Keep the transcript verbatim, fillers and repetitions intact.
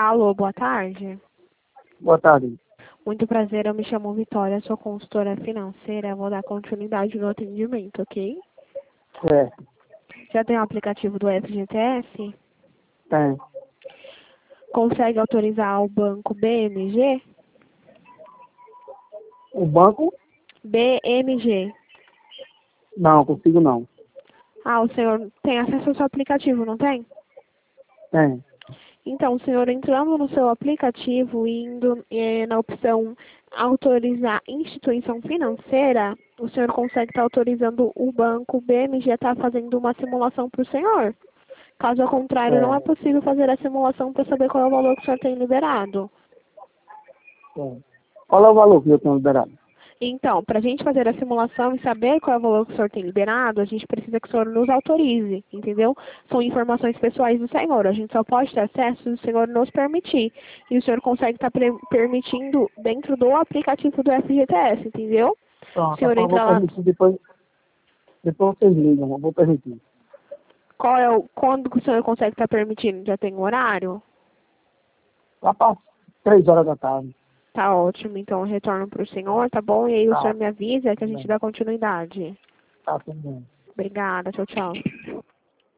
Alô, boa tarde. Boa tarde. Muito prazer, eu me chamo Vitória, sou consultora financeira, vou dar continuidade no atendimento, ok? Certo. Já tem o aplicativo do F G T S? Tem. Consegue autorizar o banco B M G? O banco? B M G. Não, consigo não. Ah, o senhor tem acesso ao seu aplicativo, não tem? Tem. Então, o senhor entrando no seu aplicativo e indo eh, na opção autorizar instituição financeira, o senhor consegue estar autorizando o banco B M G a estar fazendo uma simulação para o senhor. Caso contrário, não é Certo. possível fazer a simulação para saber qual é o valor que o senhor tem liberado. Certo. Qual é o valor que eu tenho liberado? Então, para a gente fazer a simulação e saber qual é o valor que o senhor tem liberado, a gente precisa que o senhor nos autorize, entendeu? São informações pessoais do senhor. A gente só pode ter acesso se o senhor nos permitir. E o senhor consegue estar permitindo dentro do aplicativo do F G T S, entendeu? O Pronto, senhor então eu vou entra lá. permitir depois. Depois vocês ligam, eu vou permitir. Qual é o, quando que o senhor consegue estar permitindo? Já tem um horário? Lá para três horas da tarde. Tá ótimo. Então, eu retorno para o senhor, tá bom? E aí o Tá. senhor me avisa que a Tudo gente bem. dá continuidade. Tá tudo bem. Obrigada. Tchau, tchau.